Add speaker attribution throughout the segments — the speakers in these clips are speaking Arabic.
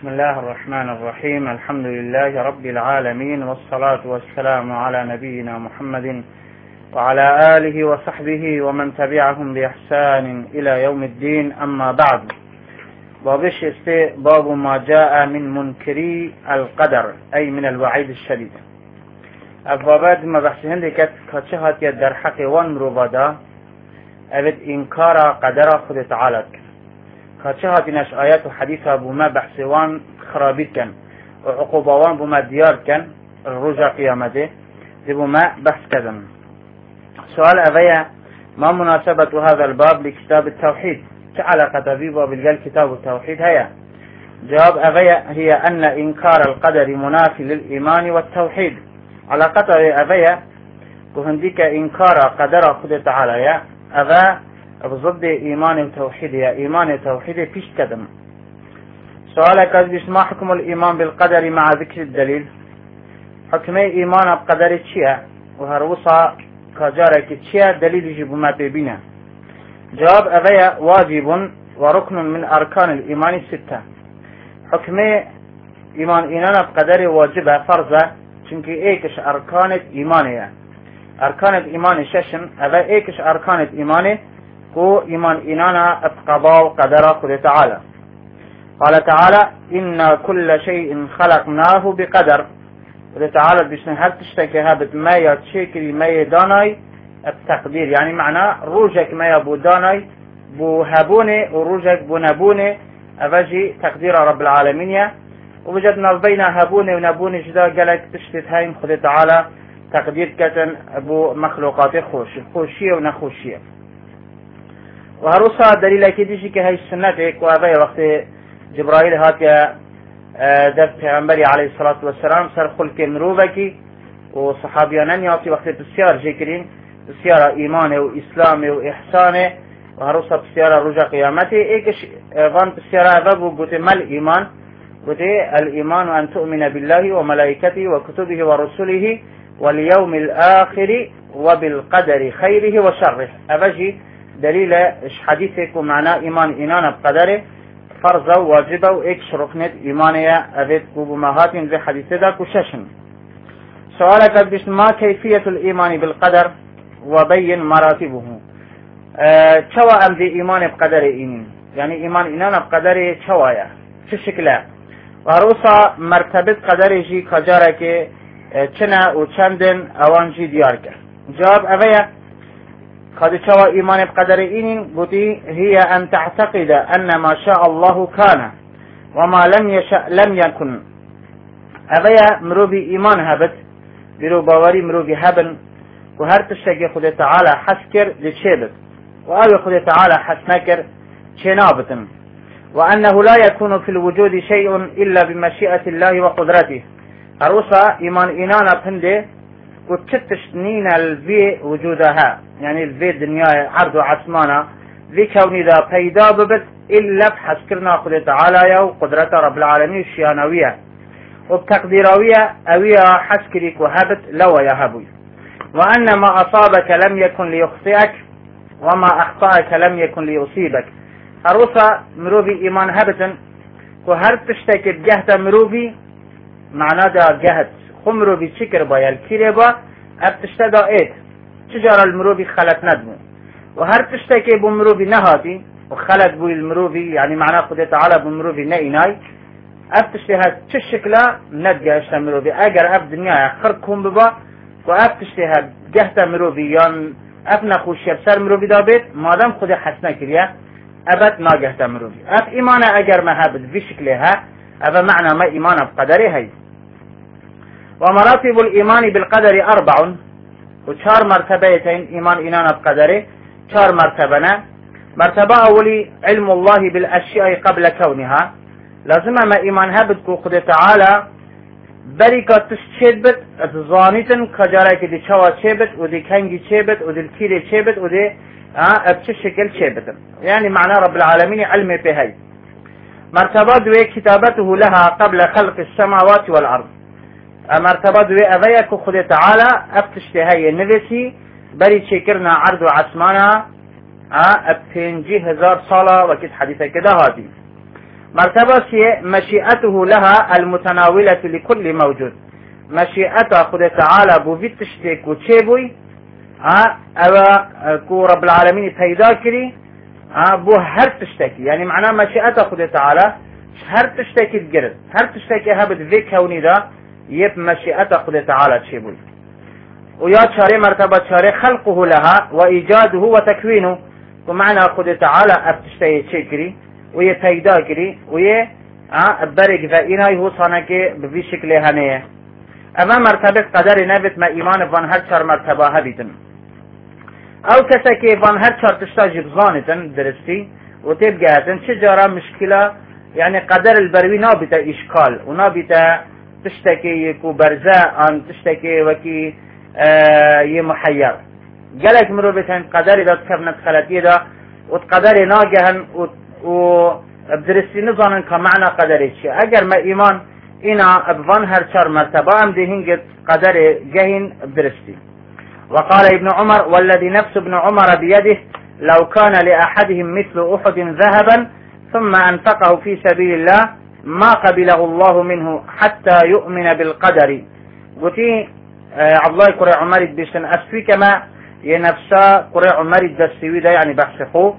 Speaker 1: بسم الله الرحمن الرحيم. الحمد لله رب العالمين، والصلاة والسلام على نبينا محمد وعلى آله وصحبه ومن تبعهم بإحسان إلى يوم الدين. أما بعد، بابش باب ما جاء من منكري القدر، أي من الوعيد الشديد. أبوابات ما بحثهن ديكت كتشهات يدر حقي وانمروبادا أبد إنكار قدر خود تعالى كتشهات نش آيات وحديثة بما بحثوان خرابيت كان وعقوبوان بما ديار كان الرجع قيامته دي بما بحث كذن. سؤال أبيا ما مناسبة هذا الباب لكتاب التوحيد؟ علاقة بيبا بالقال كتاب التوحيد هيا؟ جواب أبيا هي أن إنكار القدر منافي للإيمان والتوحيد. علاقة أبيا كهنديك إنكار قدر خود تعالى يا أبا بضد إيمان وتوحيد، يا إيمان وتوحيد فيش كدم. سؤالك أجبس ما حكم الإيمان بالقدر مع ذكر الدليل؟ حكم إيمان بقدر تشيا وهروصا كجارك تشيا دليل يجب ما بيبينا. جواب أبيا واجب وركن من أركان الإيمان الستة. حكم إيمان إيمان بقدر واجبة فرضة چونك ايكش أركان إيمانية. أركان الإيمان ششن أبا ايكش أركان الإيمان كو إيمان إينانا اتقضاء قدر خود تعالى. قال تعالى إن كل شيء خلقناه بقدر. خود تعالى بيشن هل تشتكي هابت ما يتشكري ما يداناي التقدير، يعني معنى روجك ما يبو داناي بو هابوني وروجك بو نبوني أفاجي تقدير رب العالمين. ووجدنا بين هابوني ونبوني جدا قالك تشتت هاي خود تعالى تقدير كتن ابو مخلوقات خوشية ونخوشية. وهروسا دليل اكيديشي كهي السنة وهذا وقت جبرائيل هاتيا دفت پیغمبری عليه الصلاة والسلام سر خلق مروبكي وصحابيانان ياتي وقت بسيار جيكرين بسيار ايمان واسلام واحسان. وهروسا بسيار رجع قيامته ايكش غان بسيار ابو قوتي ما الايمان؟ قوتي الايمان ان تؤمن بالله وملائكته وكتبه ورسله واليوم الآخر وبالقدر خيره وشره. أبجي دليل حديثك ومعنى إيمان إينانا بقدره فرضا واجبا وإكش ركنت إيمانيا أبيت كوبمهات في حديث ذاك وششن. سؤالك بس ما كيفية الإيمان بالقدر وبين مراتبه؟ شوى أم دي إيمان بقدر إينين، يعني إيمان إينانا بقدره شوايا شو شكله؟ وهروسا مرتبط قدره جي كجارك چنا و چندن اوانجی دیار کرد. جواب اویا قد شوى ايمان بقدر اینین بودی هي ان تعتقد ان ما شاء الله كان وما لم يشاء لم يكن. اویا مروبي ايمان هبت برو باوري مروبي هبن و هر تشتگی خود تعالى حسكر لچه و او خود تعالى حسنكر چنابتن، وانه لا يكون في الوجود شيء الا بمشيئة الله وقدرته. هروسا إيمان إينانا بهنده وتشتنين الفي وجودها، يعني الفي دنيا عرض وعثمانا في كوني ذا بيدا ببت إلا بحسكرنا خد تعالى وقدرة رب العالمين الشيانوية وبتقديروية أوية حسكريك وهبت لو يهبوي. وأن ما أصابك لم يكن ليخطئك وما أخطأك لم يكن ليصيبك. هروسا مروبي إيمان هبتن وهر تشتكي بجهة مروبي معناه دا جهت خمرو بشكر بايل كيربا ابتشتدا ايت تجار المروبي خلت ندمو وهر تشتكي بمروبي نهاتي وخلت بو المروبي، يعني معناه خد تعالى بمروبي نايناي ابتشتها تشكلا ندجا اشتا مروبي اگر اب دنيا خركم ببا وابتشتها جهت مروبي يان ابنا خوشي بسر مروبي دابت مادام خد حسنا كريا ابت ما جهت مروبي اب ايمانا اگر ما هابت في شكلها ابا معنى ما ايمانا بقدره هاي. ومراتب الإيمان بالقدر 4 وشار مرتبتين إيمان إينانا بقدره 4 مرتبنا. مرتبة أولي علم الله بالأشياء قبل كونها، لازم ما إيمان هبت قد تعالى بريكا تشبت اتظانيتن كجارك دي شوا شبت ودي كنجي شبت ودي الكيري شبت ودي ابتشكل شبت، يعني معنى رب العالمين علم بهاي. مرتبة دوي كتابته لها قبل خلق السماوات والأرض. مرتبه دوی اویا که خود تعالی ابتشتهی نویسی بری چکرنا عرض و عثمانا اب 5000 ساله وكيت حديثة كده هاتي. مرتبة مشيئته لها المتناولة لكل موجود. مشيئته خد تعالى بو فيت تشتك وتشيبوي كو رب العالمين پیدا كري بو هر تشتكي، يعني معناه مشيئته خد تعالى هر تشتكي تجرد، هر تشتكي هبت في كوني دا يب مشيئته خد تعالى تشيبوي. ويا شاري مرتبة شاري خلقه لها وإيجاده وتكوينه، ومعنى خد تعالى ابتشتكي تشكري ويه پیدا كري ويه برق ذا هو صانك بفي شكل هنيه. اما مرتبه قدر نبت ما ايمان فان هر چار مرتبه هبیتن او کسا که فان هر چار تشتا جبزانتن درستی و تبقاتن چجارا مشكلة يعني قدر البروي نابتا اشكال و نابتا تشتكي يكو برزاء ان تشتكي وكي يمحير قالك مروبتن قدر دا تكبنت خلطية دا و قدر ناقهن و بدرستی نظانن كمعنى قدر چي اگر ما ايمان إنا أبضان هر چار مرتبة هم دهين قدر جهين بدرستي. وقال ابن عمر والذي نفس ابن عمر بيده لو كان لأحدهم مثل أحد ذهبا ثم أنفقه في سبيل الله ما قبله الله منه حتى يؤمن بالقدر. قلتي عبد الله قرى عمر بيشن أسوي كما ينفسا قرى عمر الدستوي ده يعني بحثه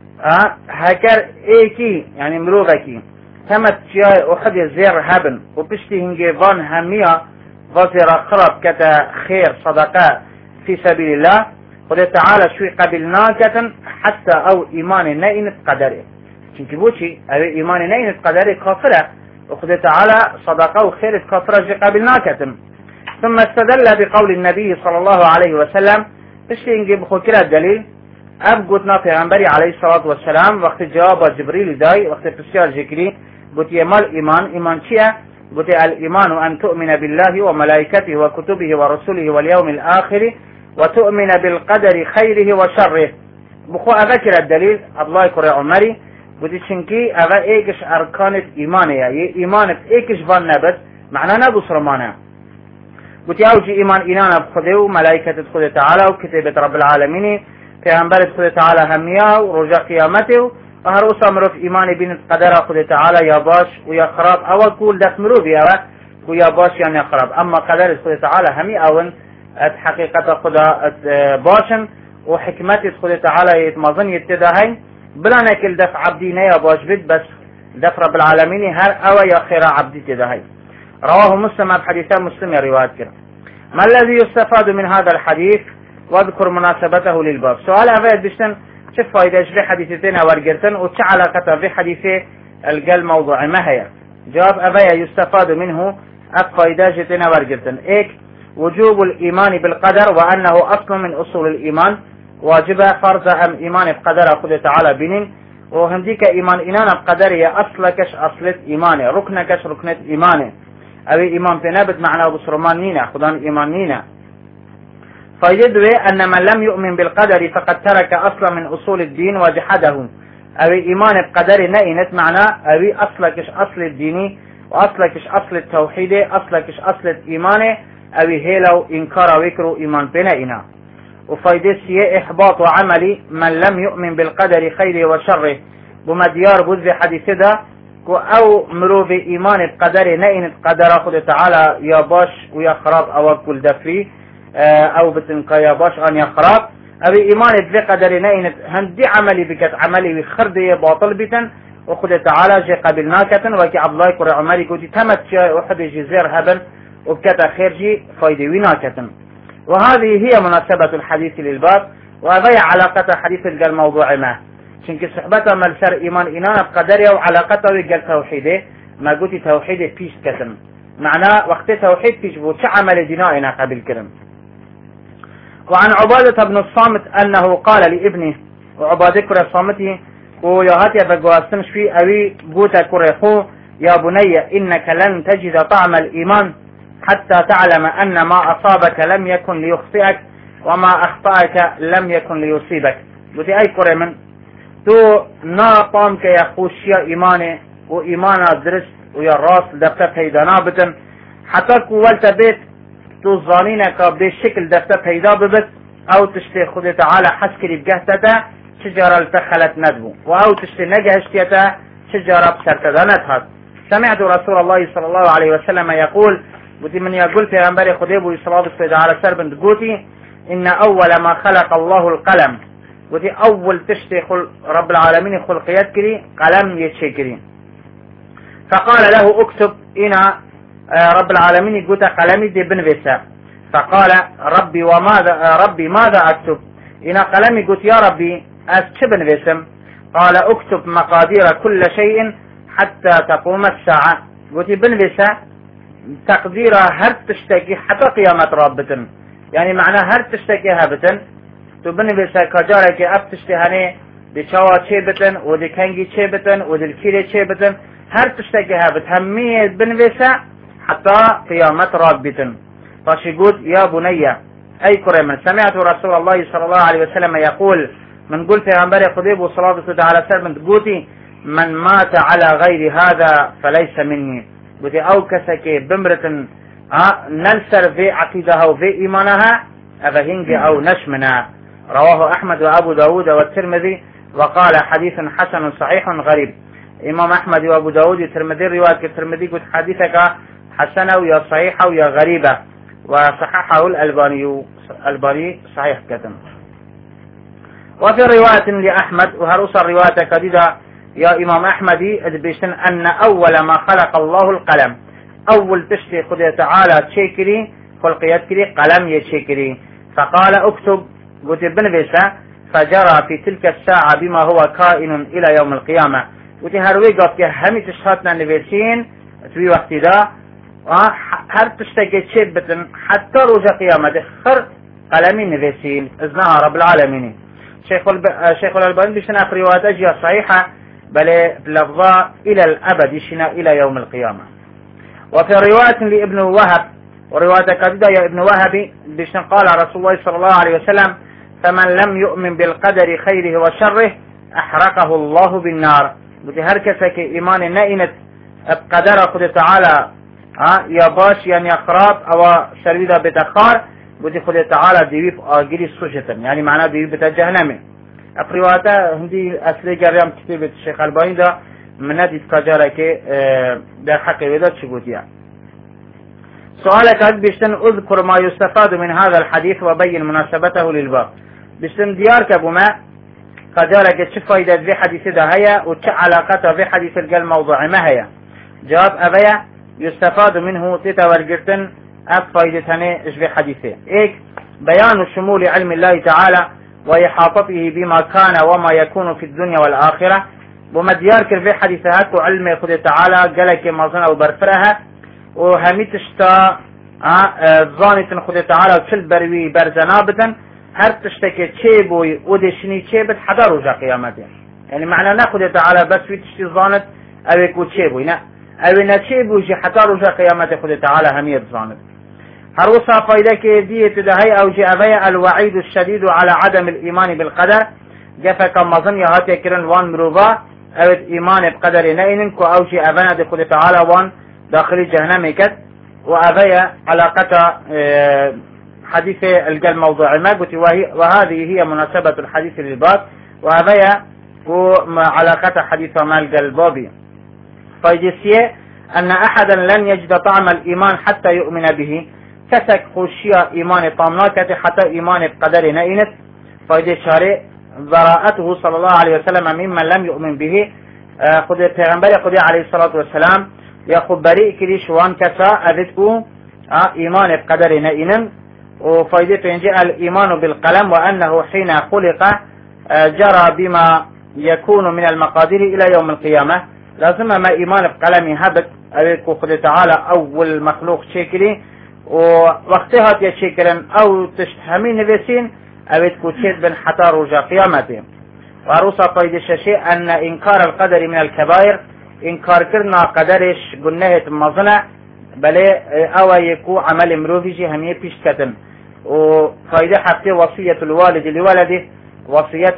Speaker 1: هكر ايكي يعني مروغكي تمت جاي أحد زير هبن وبشتي هنجيفان همية وزير خراب كتا خير صدقاء في سبيل الله قد تعالى شوي قبلناكة حتى أو إيمان نائنة قدره چونك بوشي أو إيمان نائنة قدره كافرة وقد تعالى صدقاء وخير كافرة جي قبلناكة. ثم استدل بقول النبي صلى الله عليه وسلم بشتي هنجيب خكرة الدليل أبقتنا في غنبري عليه الصلاة والسلام وقت جواب جبريل داي وقت تسيار جكري قلت مال إيمان شيئا قلت الإيمان أن تؤمن بالله وملائكته وكتبه ورسله واليوم الآخر وتؤمن بالقدر خيره وشره. بخو أذكر الدليل الله يكري عمري قلت شنكي أغا إيكش أركان إيمانيا إيمان إيكش فان نبت معنى نبس رمانا قلت أوجي إيمان إنانا بخده ملائكة خده تعالى وكتبة رب العالمين في أنبالة خده تعالى هميا ورجاء قيامته وهر أصامرو في إيمان بين قدر خده تعالى يا باش ويا خراب أو كل دخمرو بيها ويا باش يعني خراب. أما قدر خده تعالى همي أون حقيقة خده باشن وحكمة خده تعالى يتمظن يتداهين بلا نكل دفع عبدين يا باش بد بس دفع رب العالمين هر أو يا خير عبدي تداهين. رواه مسلم بحديث مسلم رواية كده. ما الذي يستفاد من هذا الحديث واذكر مناسبته للباب. سؤال أفاد بشتن شو فايدة في حديثتين ورقرتن وش علاقة في حديث القل موضوع ما هي؟ جواب أفايا يستفاد منه فايدة جتين ورقرتن إيك وجوب الإيمان بالقدر وأنه أصل من أصول الإيمان واجبة فرض أم إيمان بقدر خده تعالى بنين وهنديك إيمان إنانا بقدر هي أصلكش أصلت إيمانه ركنكش ركنت إيمانه أو إيمان بنابت معنى بسرمان نينا خدان إيمان نينا. فيدوي أن من لم يؤمن بالقدر فقد ترك أصلا من أصول الدين وجحده أو إيمان بقدر نئنت معنى أو أصلكش أصل الديني وأصلكش أصل التوحيد أصلكش أصل الإيمان أو هيلو إنكار ويكرو إيمان بنائنا. وفايدة سيئ إحباط وعملي من لم يؤمن بالقدر خيره وشره بمديار بذ حديث ده أو مرو في إيمان بقدر نئنت قدر خد تعالى يا باش ويا خراب أو كل دفري أو بتنقى يا باش أن يخراب أبي إيمان بقدر نئنت هندي عملي بكت عملي وخردي باطل بتن وخد تعالى جي قبلناكة وكي عبد الله كرة عمري قلت تمت شيء وحد جزير هبل وبكت خيرجي فايدة وناكة. وهذه هي مناسبة الحديث للباب وهذه علاقة حديث الموضوع ما شنك صحبته ملسر إيمان إنانا بقدره وعلاقته وقال توحيده ما قلت توحيده فيش كتن معناه وقت توحيد فيش بو عمل دينائنا قبل كرم. وعن عبادة بن الصامت أنه قال لابنه وعبادة كرة صامته ويهاتي بقواستنش في أبي قوتا كريخو يا بني إنك لن تجد طعم الإيمان حتى تعلم أن ما أصابك لم يكن ليخطئك وما أخطأك لم يكن ليصيبك. قلت أي كرة من تو نا طامك يا خوشيا إيماني وإيمانا درست ويا الراس دفتة هيدا نابتن حتى كوالت بيت تو ظانينك بالشكل دفتة هيدا ببت أو تشتي خد تعالى حسكري بجهتتا شجرة التخلت ندبو أو تشتي نجهشتيتا شجرة بسرتدانتها. سمعت رسول الله صلى الله عليه وسلم يقول قلت من يقول في غنبري خديبه صلى الله عليه وسلم قلتي إن أول ما خلق الله القلم قلت أول تشتي رب العالمين خلقيات كري قلم يتشكري فقال له اكتب إن رب العالمين قلت قلمي دي بنفسه فقال ربي ماذا أكتب إن قلمي قلت يا ربي أكتب نفسم قال اكتب مقادير كل شيء حتى تقوم الساعة قلت بنفسه تقدير هر تشتكي حتى قيامة رابطن يعني معنى هر تشتكي هابتن تو بنفسه كجارك أب تشتهاني دي شوا چه بتن و دي کنگی چه بتن و دي الكيري چه بتن هر تشتكي هابت همية بنفسه حتى قيامة رابطن فشيقول يا بني أي كريما سمعت رسول الله صلى الله عليه وسلم يقول من قلت يا غنبري خديب وصلاة الله عليه وسلم تقولي من مات على غير هذا فليس مني قلت أو كسكي بمرة نلسر في عقيدها وفي إيمانها أفهنج أو نشمنا. رواه أحمد وأبو داود والترمذي وقال حديث حسن صحيح غريب. إمام أحمد وأبو داود والترمذي رواية الترمذي قلت حديثك حسنة ويا صحيحة ويا غريبة وصححه الألباني صحيح كتم. وفي رواية لأحمد وهرس الرواية كديدة يا إمام أحمد أدبشن أن أول ما خلق الله القلم أول تشتي خدي تعالى تشكري خلقيات كري قلم يتشكري فقال اكتب قلت بنفسه فجرى في تلك الساعة بما هو كائن إلى يوم القيامة قلت هروي قلت همي تشخطنا نفسين في وقت دا هر تشتكي شبة حتى رجع قيامة خر قلمي نفسين إذنها رب العالمين. شيخ الألباني بشنا في رواية أجيال صحيحة بل بلفظة إلى الأبد شنا إلى يوم القيامة. وفي رواية لابن وهب ورواية كذا يا ابن وهب بشنا قال رسول الله صلى الله عليه وسلم فمن لم يؤمن بالقدر خيره وشره أحرقه الله بالنار. هر كسك إيمان نائنة بقدر خد تعالى يا باش يعني خراب او شرويدا بتخار بودي خد تعالى ديويف آگيري سوشتن يعني معناه ديويف بتا جهنمي. اقرواتا هندي اصلي جريام كتير الشيخ الباني دا منادي تكاجارة كي در حق ودا شبوتيا. سؤالك هل بيشتن اذكر ما يستفاد من هذا الحديث وبين مناسبته للباب. بيشتن ديار كبوما كاجارة كي فايدة في حديث ده هيا وش علاقته في حديث القل موضوع ما هيا. جواب أبيا يستفاد منه تتورجرتن أفايدتني إيش بحديثه إيك بيان شمول علم الله تعالى وإحاطته بما كان وما يكون في الدنيا والآخرة ومديار كرفي حديثات وعلم خد تعالى قالك مازن أو برفرها وهميتشتا ظانة خد تعالى وشل بروي برزنابتا هر تشتكي تشيبوي ودشني تشيبت حدا رجع قيامته يعني معنى ناخد تعالى بس في تشتي ظانة أو يكون تشيبوي نا أو نتشيبو جي حتى رجع قيامته خد تعالى همية ظانة. هروسا فايدك دي تدهي أو جي أبي الوعيد الشديد على عدم الإيمان بالقدر جفك مظن يهاتي كرن وان مروبا أو إيمان بقدر نينك أو جي أبنا دي خد تعالى وان داخل جهنم كت وأبي علاقة حديث القلب موضوع ما قلت وهذه هي مناسبة الحديث للباب وأبي علاقة حديث ما القلب بابي. فايدسيه أن أحدا لن يجد طعم الإيمان حتى يؤمن به كسك خشية إيمان طامناكة حتى إيمان بقدر نئنت. فايدة شارع براءته صلى الله عليه وسلم ممن لم يؤمن به خد پیغمبر خدا عليه الصلاة والسلام يخب بريء كلي شوان كسا أذتكو إيمان بقدر نئنن. وفايدة تنجي الإيمان بالقلم وأنه حين خلق جرى بما يكون من المقادير إلى يوم القيامة لازم ما إيمان بقلمي هبت أبيكو خد تعالى أول مخلوق شكلي ووقتها تشكلا أو تشتهمين نفسين أبيكو تشد بن حتى رجع قيامته. وعروسة فايدة الشيء أن إنكار القدر من الكبائر إنكار كرنا قدرش قناهة مظنة بل أو يكو عمل مروفيجي همية بيشكتن. وفايدة حتى وصية الوالد لولده وصية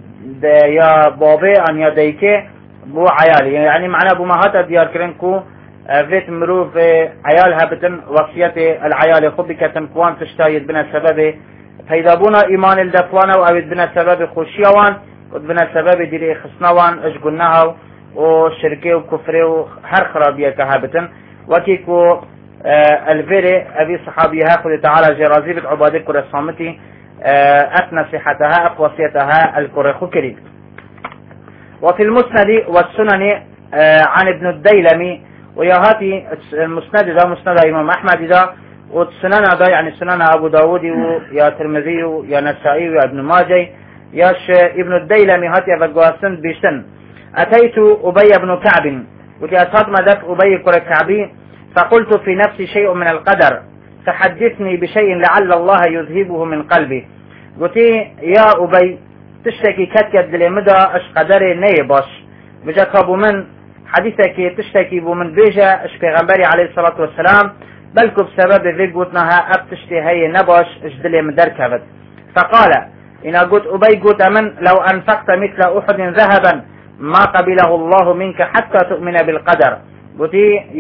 Speaker 1: يا بابي أن يديكي بو عيالي يعني معناه بو مهات ديار كرنكو فيت مروف عيالها بتن وصية العيال خبكة كوان تشتايد بنا سبب فإذا بونا إيمان الدفوانا وأبد بنا سبب خوشيوان ود بنا سبب ديري خصنوان اش قلناها و شركه و كفره و هر خرابيه كهابتن وكيكو الفيري ابي صحابيها خذ تعالى جرازي بك عبادة كره صامتي نصيحتها وصيتها الكره كريم. وفي المسند والسنن عن ابن الديلمي ويهاتي المسند ده مسند امام احمد ده والسنن ده يعني سنن ابو داود ويا ترمذي ويا نسائي ويا ابن ماجه ياش ابن الديلمي هاتي افغواسن بيشتن اتيت ابي بن كعب وجاءت مدف ابي كره كعبي فقلت في نفسي شيء من القدر فحدثني بشيء لعل الله يذهبه من قلبي. قلت يا أبي تشتكي كتكت لمدى اش قدري نيباش بجا كابو من حديثك تشتكي بو من بيجا اش پیغمبري عليه الصلاة والسلام بلكو بسبب ذي قلتناها اب تشتي هاي نباش اش دلي مدر كبت. فقال إن قلت أبي قلت من لو أنفقت مثل أحد ذهبا ما قبله الله منك حتى تؤمن بالقدر. قلت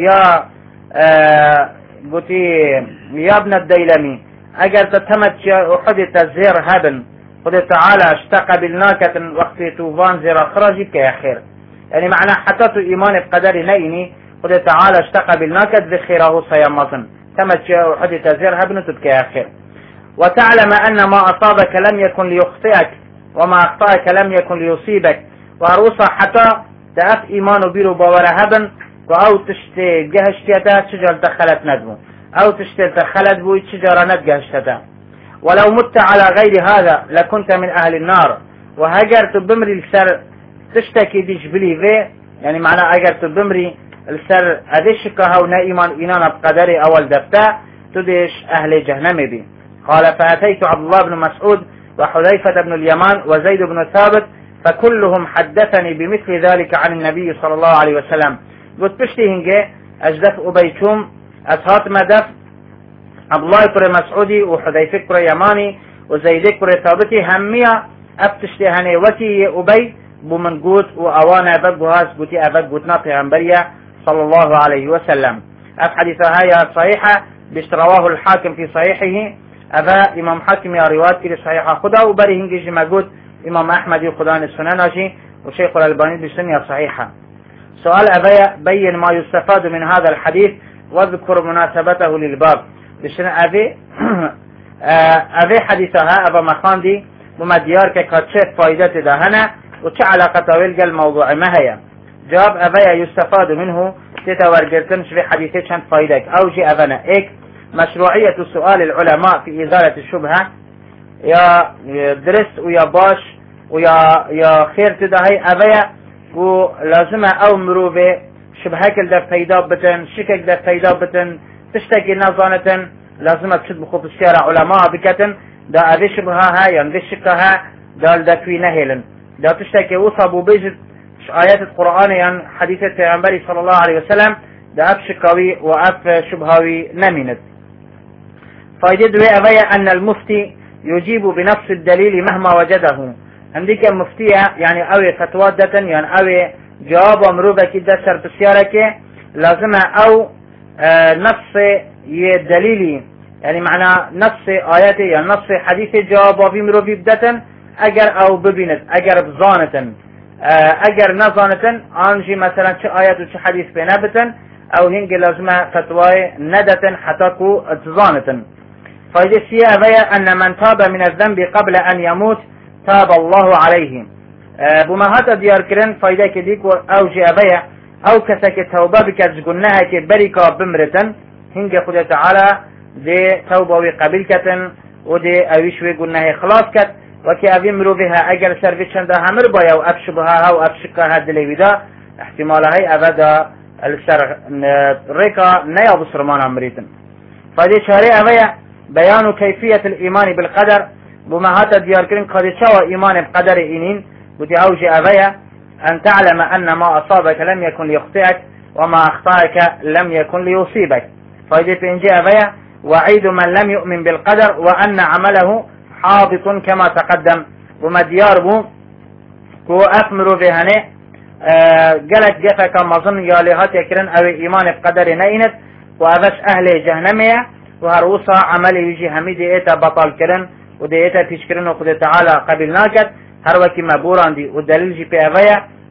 Speaker 1: يا ابن الديلمي اگر تتمت احد تزير هبن خد تعالى اشتقبلناك وقت توفان زير اخراجي كي خير يعني معنى حتى تو ايمان بقدر نيني خد تعالى اشتقبلناك ذخيره سيمطن تمت احد تزير هبن تبكي خير. وتعلم ان ما اصابك لم يكن ليخطئك وما اخطأك لم يكن ليصيبك وعروسا حتى تأف ايمان بيرو باورهبن او تشتي جهشتها شجر دخلت ندمو او تشتي دخلت بوي شجرة ندجهشتها. ولو مت على غير هذا لكنت من اهل النار. وهجرت بمري السر تشتكي ديش بلي في يعني معنى اجرت بمري السر ادشكها ونائمان انانا بقدري اول دفتا تدش اهل جهنم بي. قال فاتيت عبد الله بن مسعود وحذيفة بن اليمان وزيد بن ثابت فكلهم حدثني بمثل ذلك عن النبي صلى الله عليه وسلم. قلت بشتي هنجي اجدف ابيتوم اتهات مدف عبد الله كره مسعودي وحذيفة كره يماني وزيد كره ثابتي همية افتشتي هني وتي ابي بمن قوت واوانا بقوهاس قوتي ابقوتنا پیغمبرية صلى الله عليه وسلم. اف حديثة هاي صحيحة باشترواه الحاكم في صحيحه ابا امام حاكم يا روايات في صحيحة خدا وبري هنجي جمع قوت امام احمد خدان السنن وشيخ الألباني بسنية صحيحة. سؤال أبي بين ما يستفاد من هذا الحديث واذكر مناسبته للباب. بشن أبي حديثها أبا مخاندي بمديار كشف فائدة دهنا وش علاقة ويلقى الموضوع ما هي. جواب أبي يستفاد منه تتورجلتنش في حديثة شن فائدك أو جي أبنا إيك مشروعية سؤال العلماء في إزالة الشبهة يا درس ويا باش ويا خير تدهي أبي و لازم او مروفه شبهك ده پیدا بتن شكك ده پیدا بتن تشتكي نظانتن لازم تشد بخوف الشارع علماء بكتن ده ابي شبهها يعني ده شكها ده في نهلن ده تشتكي وصبوا بيجد آيات القرآن يعني حديثة پیغمبر صلى الله عليه وسلم ده اب شكاوي واب شبهاوي نميند. فايدة أبي أن المفتي يجيب بنفس الدليل مهما وجده. عندك مفتية يعني اوي فتوى يعني اوي جواب مروبة كده سر بسيارك لازم او نفس يدليلي يعني معنى نفس آياتي يعني نفس حديث جواب في مروبي بدتا اگر او ببينت اگر بظانة اگر نظانة انجي مثلا شو آيات وشو حديث بنابتا او هنج لازم فتوى ندتا حتاكو اتظانة. فايدة سيئة أن من تاب من الذنب قبل أن يموت تاب الله عليه. بما هذا ديار كرن فايدة كديك أو جابية أو كسك توبة بك قلناها كبركة بمرة هنج خد تعالى دي توبة وقبلكة ودي أويشوي قلناها خلاص كت وكي أبيمرو بها أجل سيرفيشن ده همر بايا وأبشبها أو أبشكها دليودا احتمالها هي أبدا السر ريكا نيا بسرمان أمريتن. فايدة شهرية أبيا بيان كيفية الإيمان بالقدر بما هذا ديار كرين قد شوى إيمان بقدر إنين بدي أوجي أبيا أن تعلم أن ما أصابك لم يكن ليخطئك وما أخطأك لم يكن ليصيبك. فايدة إنجي أبيا وعيد من لم يؤمن بالقدر وأن عمله حابط كما تقدم. بما ديار بو كو أثمروا بهنه قالت جفك مظن ياليهات يكرن أو إيمان بقدر نينت وأبش أهل جهنمية وهروسا عمل يجي هميدي إيتا بطل كرن ودي إيتا تشكرن وقد تعالى قبل ناكت هر وكي مبوران دي ودليل جي بي أبايا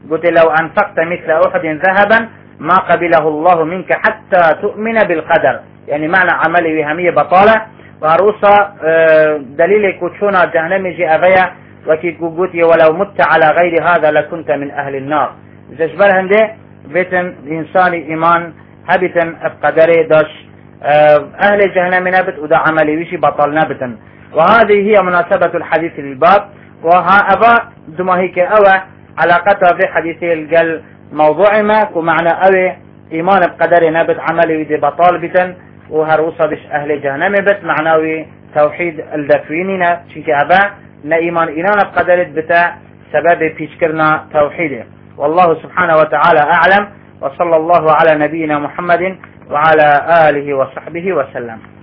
Speaker 1: قلت لو أنفقت مثل أحد ذهبا ما قبله الله منك حتى تؤمن بالقدر، يعني معنى عملي وهمية بطالة وهروسا دليل كوتشونا جهنم جي أغيا وكي قلتي ولو مت على غير هذا لكنت من أهل النار. جشبال هنده بيتن إنساني إيمان هبتن بقدره داش أهل جهنم نبت ودا عملي وشي بطل نبتن. وهذه هي مناسبة الحديث للباب، وها أبا دماهيك أوى علاقتها في حديثي القل موضوع ما ومعنى أوى إيمان بقدر نبت عملي ودي بطال بتن وهروسا بش أهل جهنم بت معناوي توحيد الدفوينينا شنك أبا نا إيمان إيمان بقدرت بتا سبب بيشكرنا توحيده. والله سبحانه وتعالى أعلم، وصلى الله على نبينا محمد وعلى آله وصحبه وسلم.